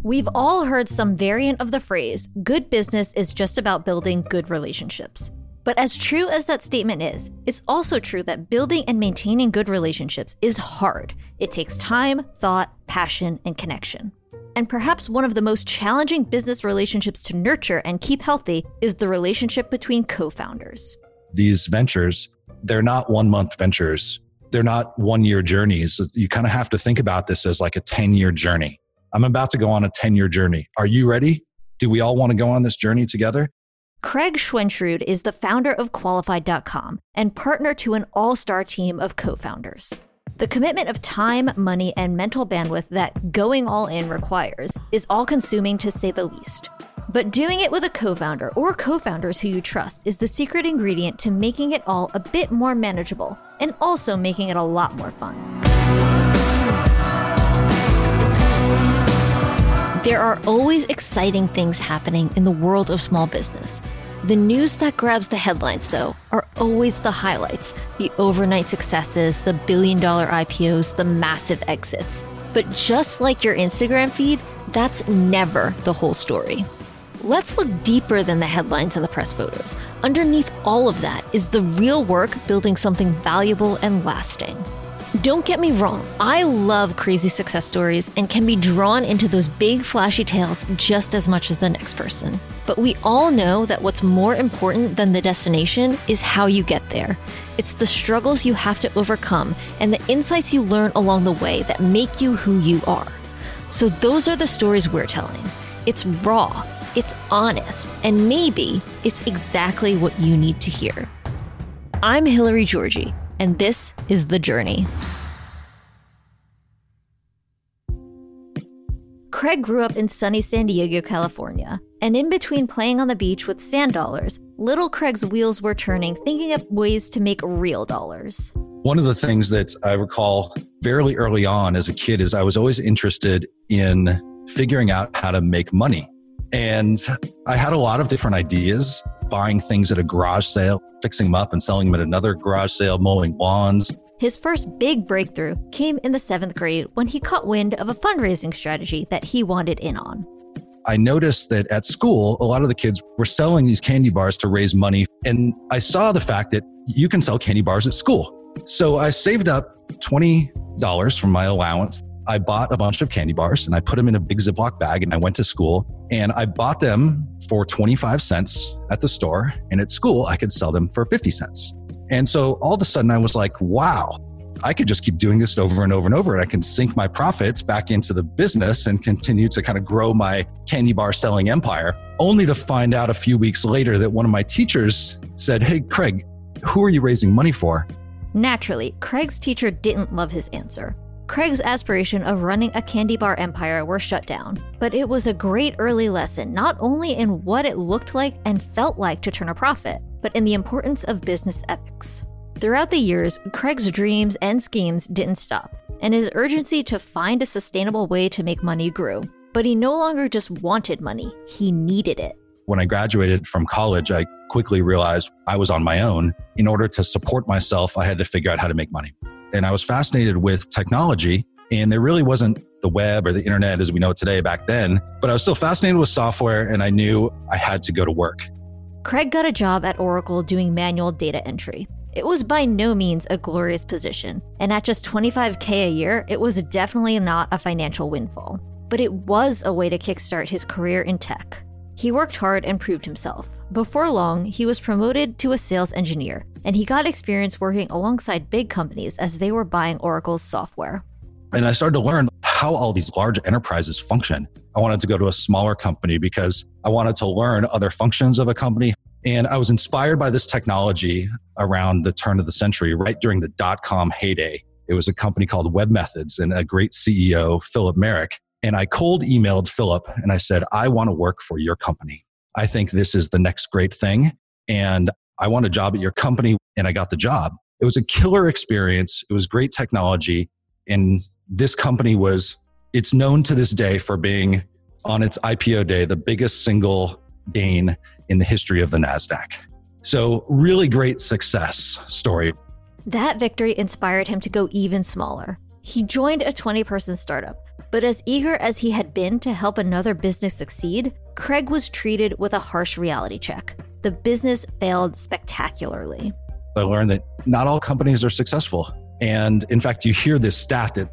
We've all heard some variant of the phrase, good business is just about building good relationships. But as true as that statement is, it's also true that building and maintaining good relationships is hard. It takes time, thought, passion, and connection. And perhaps one of the most challenging business relationships to nurture and keep healthy is the relationship between co-founders. These ventures, they're not 1-month ventures. They're not 1-year journeys. You kind of have to think about this as like a 10-year journey. I'm about to go on a 10-year journey. Are you ready? Do we all want to go on this journey together? Craig Schwenschrud is the founder of Qualified.com and partner to an all-star team of co-founders. The commitment of time, money, and mental bandwidth that going all in requires is all-consuming to say the least. But doing it with a co-founder or co-founders who you trust is the secret ingredient to making it all a bit more manageable and also making it a lot more fun. There are always exciting things happening in the world of small business. The news that grabs the headlines, though, are always the highlights, the overnight successes, the billion-dollar IPOs, the massive exits. But just like your Instagram feed, that's never the whole story. Let's look deeper than the headlines and the press photos. Underneath all of that is the real work building something valuable and lasting. Don't get me wrong, I love crazy success stories and can be drawn into those big flashy tales just as much as the next person. But we all know that what's more important than the destination is how you get there. It's the struggles you have to overcome and the insights you learn along the way that make you who you are. So those are the stories we're telling. It's raw, it's honest, and maybe it's exactly what you need to hear. I'm Hillary Georgie, and this is The Journey. Craig grew up in sunny San Diego, California, and in between playing on the beach with sand dollars, little Craig's wheels were turning, thinking up ways to make real dollars. One of the things that I recall fairly early on as a kid is I was always interested in figuring out how to make money. And I had a lot of different ideas, buying things at a garage sale, fixing them up and selling them at another garage sale, mowing lawns. His first big breakthrough came in the 7th grade when he caught wind of a fundraising strategy that he wanted in on. I noticed that at school, a lot of the kids were selling these candy bars to raise money. And I saw the fact that you can sell candy bars at school. So I saved up $20 from my allowance. I bought a bunch of candy bars and I put them in a big Ziploc bag and I went to school and I bought them for 25 cents at the store. And at school, I could sell them for 50 cents. And so all of a sudden I was like, wow, I could just keep doing this over and over and over. And I can sink my profits back into the business and continue to kind of grow my candy bar selling empire, only to find out a few weeks later that one of my teachers said, "Hey, Craig, who are you raising money for?" Naturally, Craig's teacher didn't love his answer. Craig's aspiration of running a candy bar empire were shut down, but it was a great early lesson not only in what it looked like and felt like to turn a profit, but in the importance of business ethics. Throughout the years, Craig's dreams and schemes didn't stop, and his urgency to find a sustainable way to make money grew. But he no longer just wanted money, he needed it. When I graduated from college, I quickly realized I was on my own. In order to support myself, I had to figure out how to make money. And I was fascinated with technology, and there really wasn't the web or the internet as we know it today back then, but I was still fascinated with software and I knew I had to go to work. Craig got a job at Oracle doing manual data entry. It was by no means a glorious position, and at just $25K a year, it was definitely not a financial windfall. But it was a way to kickstart his career in tech. He worked hard and proved himself. Before long, he was promoted to a sales engineer, and he got experience working alongside big companies as they were buying Oracle's software. And I started to learn how all these large enterprises function. I wanted to go to a smaller company because I wanted to learn other functions of a company. And I was inspired by this technology around the turn of the century, right during the dot-com heyday. It was a company called WebMethods and a great CEO, Philip Merrick. And I cold emailed Philip and I said, I want to work for your company. I think this is the next great thing. And I want a job at your company. And I got the job. It was a killer experience. It was great technology. And this company it's known to this day for being on its IPO day, the biggest single gain in the history of the NASDAQ. So really great success story. That victory inspired him to go even smaller. He joined a 20-person startup, But as eager as he had been to help another business succeed, Craig was treated with a harsh reality check. The business failed spectacularly. I learned that not all companies are successful. And in fact, you hear this stat that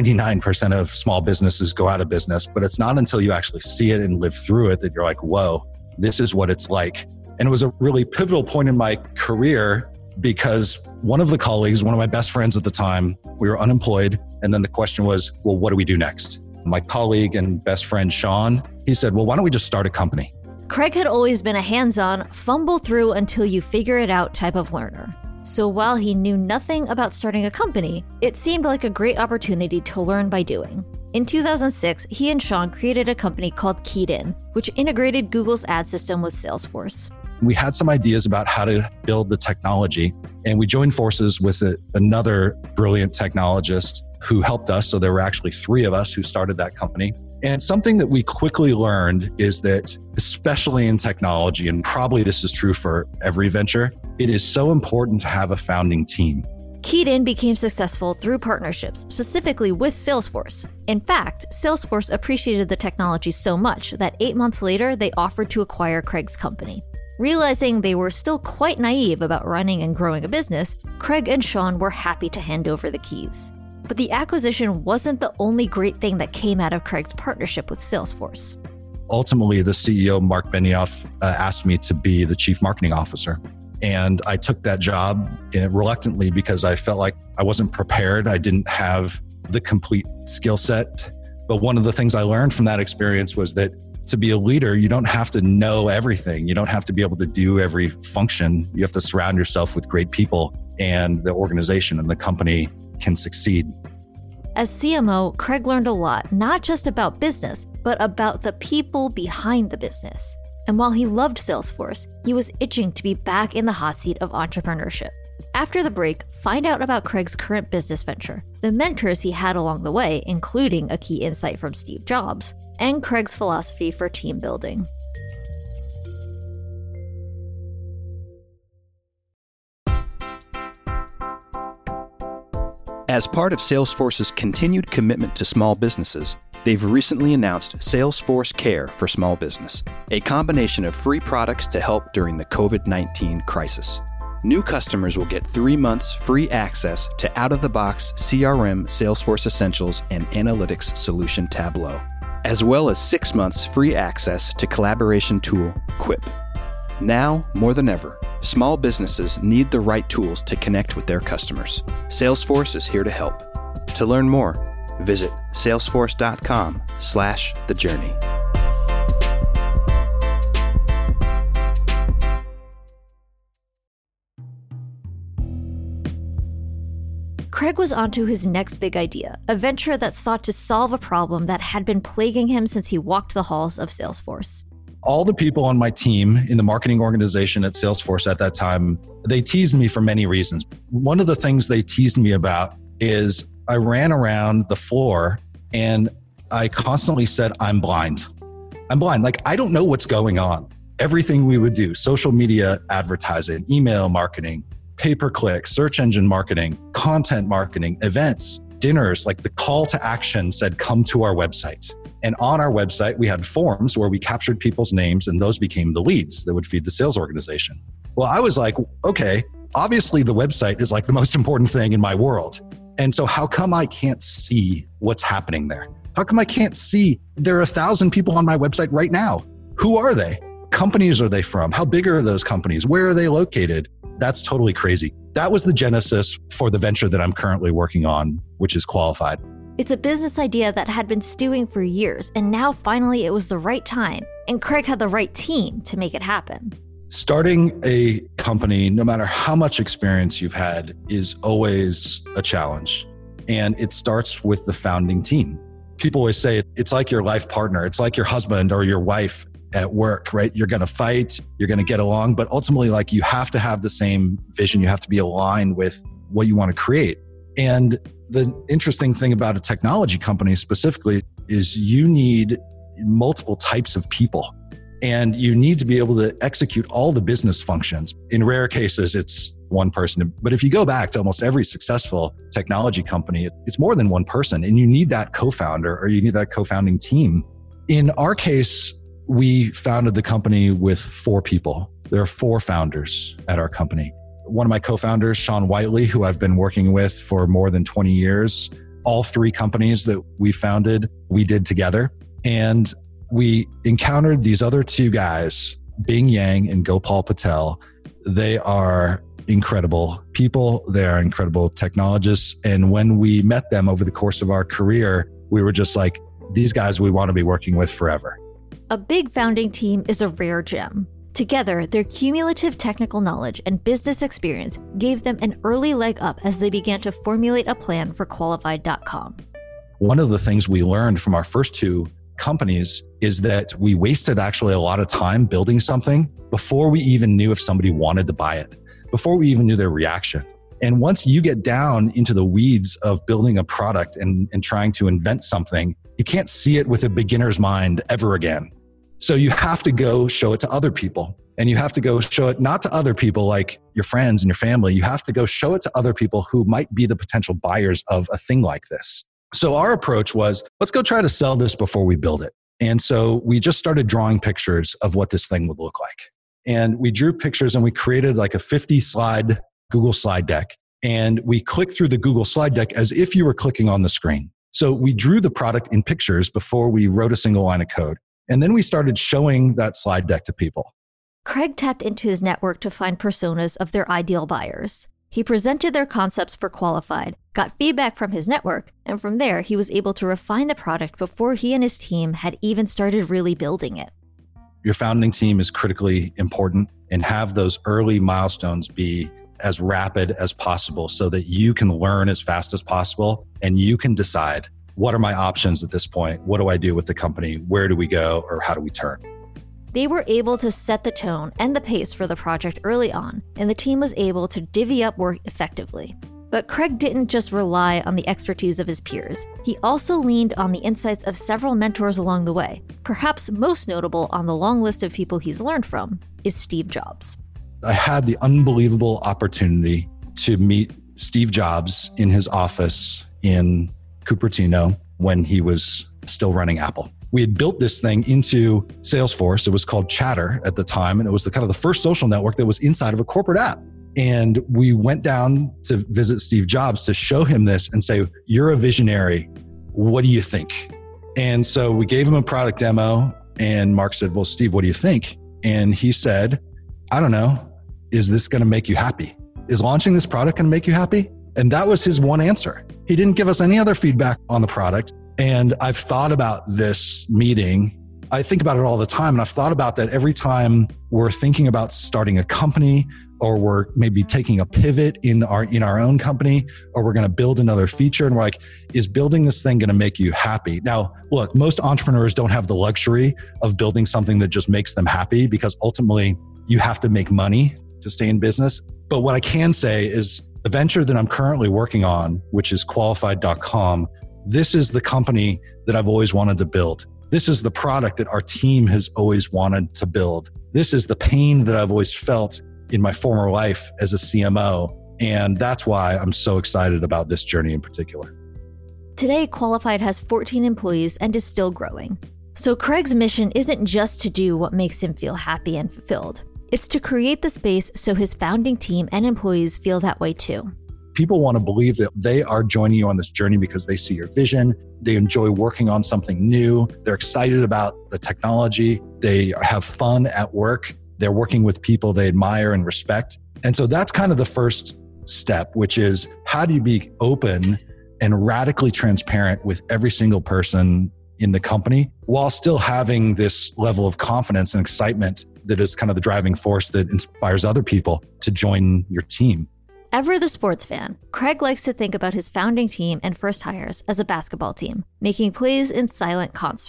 99% of small businesses go out of business, but it's not until you actually see it and live through it that you're like, whoa, this is what it's like. And it was a really pivotal point in my career because one of the colleagues, one of my best friends at the time, we were unemployed. And then the question was, well, what do we do next? My colleague and best friend, Sean, he said, well, why don't we just start a company? Craig had always been a hands-on, fumble through until you figure it out type of learner. So while he knew nothing about starting a company, it seemed like a great opportunity to learn by doing. In 2006, he and Sean created a company called Keyed-In, which integrated Google's ad system with Salesforce. We had some ideas about how to build the technology, and we joined forces with another brilliant technologist who helped us. So there were actually 3 of us who started that company. And something that we quickly learned is that, especially in technology, and probably this is true for every venture, it is so important to have a founding team. Keyed-In became successful through partnerships, specifically with Salesforce. In fact, Salesforce appreciated the technology so much that 8 months later, they offered to acquire Craig's company. Realizing they were still quite naive about running and growing a business, Craig and Sean were happy to hand over the keys. But the acquisition wasn't the only great thing that came out of Craig's partnership with Salesforce. Ultimately, the CEO, Mark Benioff, asked me to be the chief marketing officer. And I took that job reluctantly because I felt like I wasn't prepared. I didn't have the complete skill set. But one of the things I learned from that experience was that to be a leader, you don't have to know everything. You don't have to be able to do every function. You have to surround yourself with great people, and the organization and the company can succeed. As CMO, Craig learned a lot, not just about business, but about the people behind the business. And while he loved Salesforce, he was itching to be back in the hot seat of entrepreneurship. After the break, find out about Craig's current business venture, the mentors he had along the way, including a key insight from Steve Jobs, and Craig's philosophy for team building. As part of Salesforce's continued commitment to small businesses, they've recently announced Salesforce Care for Small Business, a combination of free products to help during the COVID-19 crisis. New customers will get 3 months free access to out-of-the-box CRM, Salesforce Essentials, and Analytics solution Tableau, as well as 6 months free access to collaboration tool Quip. Now, more than ever, small businesses need the right tools to connect with their customers. Salesforce is here to help. To learn more, visit salesforce.com/thejourney. Craig was onto his next big idea, a venture that sought to solve a problem that had been plaguing him since he walked the halls of Salesforce. All the people on my team in the marketing organization at Salesforce at that time, they teased me for many reasons. One of the things they teased me about is I ran around the floor and I constantly said, I'm blind. I'm blind. Like, I don't know what's going on. Everything we would do, social media advertising, email marketing, pay-per-click, search engine marketing, content marketing, events, dinners, like the call to action said, come to our website. And on our website, we had forms where we captured people's names and those became the leads that would feed the sales organization. Well, I was like, okay, obviously the website is like the most important thing in my world. And so how come I can't see what's happening there? How come I can't see there are 1,000 people on my website right now? Who are they? Companies are they from? How big are those companies? Where are they located? That's totally crazy. That was the genesis for the venture that I'm currently working on, which is Qualified. It's a business idea that had been stewing for years, and now finally it was the right time, and Craig had the right team to make it happen. Starting a company, no matter how much experience you've had, is always a challenge. And it starts with the founding team. People always say it's like your life partner. It's like your husband or your wife at work, right? You're going to fight, you're going to get along, but ultimately, like, you have to have the same vision. You have to be aligned with what you want to create. And the interesting thing about a technology company specifically is you need multiple types of people. And you need to be able to execute all the business functions. In rare cases, it's one person. But if you go back to almost every successful technology company, it's more than one person. And you need that co-founder or you need that co-founding team. In our case, we founded the company with 4 people. There are 4 founders at our company. One of my co-founders, Sean Whiteley, who I've been working with for more than 20 years. All 3 companies that we founded, we did together. And we encountered these other 2 guys, Bing Yang and Gopal Patel. They are incredible people. They are incredible technologists. And when we met them over the course of our career, we were just like, these guys we want to be working with forever. A big founding team is a rare gem. Together, their cumulative technical knowledge and business experience gave them an early leg up as they began to formulate a plan for Qualified.com. One of the things we learned from our first 2 companies is that we wasted actually a lot of time building something before we even knew if somebody wanted to buy it, before we even knew their reaction. And once you get down into the weeds of building a product and trying to invent something, you can't see it with a beginner's mind ever again. So you have to go show it to other people. And you have to go show it not to other people like your friends and your family. You have to go show it to other people who might be the potential buyers of a thing like this. So our approach was, let's go try to sell this before we build it. And so we just started drawing pictures of what this thing would look like. And we drew pictures and we created like a 50-slide Google slide deck. And we clicked through the Google slide deck as if you were clicking on the screen. So we drew the product in pictures before we wrote a single line of code. And then we started showing that slide deck to people. Craig tapped into his network to find personas of their ideal buyers. He presented their concepts for Qualified, got feedback from his network, and from there, he was able to refine the product before he and his team had even started really building it. Your founding team is critically important, and have those early milestones be as rapid as possible so that you can learn as fast as possible and you can decide, what are my options at this point? What do I do with the company? Where do we go? Or how do we turn? They were able to set the tone and the pace for the project early on, and the team was able to divvy up work effectively. But Craig didn't just rely on the expertise of his peers. He also leaned on the insights of several mentors along the way. Perhaps most notable on the long list of people he's learned from is Steve Jobs. I had the unbelievable opportunity to meet Steve Jobs in his office in Cupertino when he was still running Apple. We had built this thing into Salesforce. It was called Chatter at the time, and it was the first social network that was inside of a corporate app. And we went down to visit Steve Jobs to show him this and say, you're a visionary. What do you think? And so we gave him a product demo, and Mark said, well, Steve, what do you think? And he said, I don't know. Is this going to make you happy? Is launching this product going to make you happy? And that was his one answer. He didn't give us any other feedback on the product. And I've thought about this meeting. I think about it all the time. And I've thought about that every time we're thinking about starting a company, or we're maybe taking a pivot in our own company, or we're going to build another feature. And we're like, is building this thing going to make you happy? Now, look, most entrepreneurs don't have the luxury of building something that just makes them happy, because ultimately you have to make money to stay in business. But what I can say is the venture that I'm currently working on, which is Qualified.com, this is the company that I've always wanted to build. This is the product that our team has always wanted to build. This is the pain that I've always felt in my former life as a CMO. And that's why I'm so excited about this journey in particular. Today, Qualified has 14 employees and is still growing. So Craig's mission isn't just to do what makes him feel happy and fulfilled. It's to create the space so his founding team and employees feel that way too. People want to believe that they are joining you on this journey because they see your vision. They enjoy working on something new. They're excited about the technology. They have fun at work. They're working with people they admire and respect. And so that's kind of the first step, which is how do you be open and radically transparent with every single person in the company while still having this level of confidence and excitement that is kind of the driving force that inspires other people to join your team. Ever the sports fan, Craig likes to think about his founding team and first hires as a basketball team, making plays in silent concert.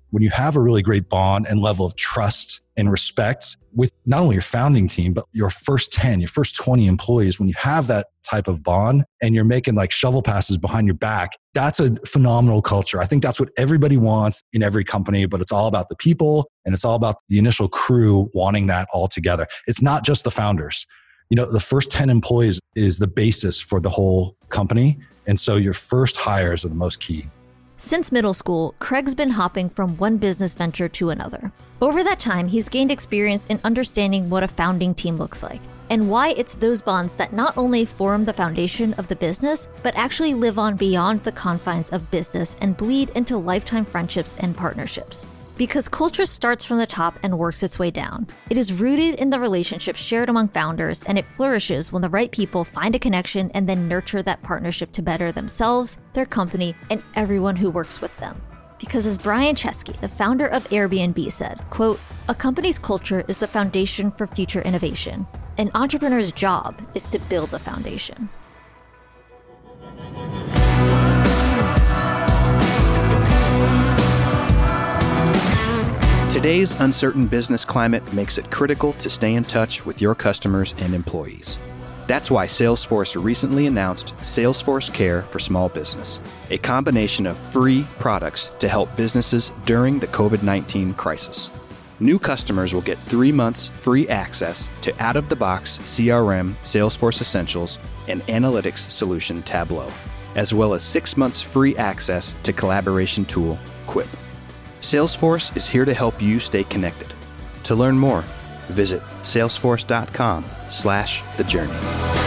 when you have a really great bond and level of trust and respect with not only your founding team, but your first 10, your first 20 employees, when you have that type of bond and you're making like shovel passes behind your back, that's a phenomenal culture. I think that's what everybody wants in every company, but it's all about the people and it's all about the initial crew wanting that all together. It's not just the founders. The first 10 employees is the basis for the whole company. And so your first hires are the most key. Since middle school, Craig's been hopping from one business venture to another. Over that time, he's gained experience in understanding what a founding team looks like and why it's those bonds that not only form the foundation of the business, but actually live on beyond the confines of business and bleed into lifetime friendships and partnerships. Because culture starts from the top and works its way down. It is rooted in the relationships shared among founders, and it flourishes when the right people find a connection and then nurture that partnership to better themselves, their company, and everyone who works with them. Because as Brian Chesky, the founder of Airbnb, said, quote, "A company's culture is the foundation for future innovation. An entrepreneur's job is to build the foundation." Today's uncertain business climate makes it critical to stay in touch with your customers and employees. That's why Salesforce recently announced Salesforce Care for Small Business, a combination of free products to help businesses during the COVID-19 crisis. New customers will get 3 months free access to out-of-the-box CRM Salesforce Essentials and analytics solution Tableau, as well as 6 months free access to collaboration tool Quip. Salesforce is here to help you stay connected. To learn more, visit salesforce.com/thejourney.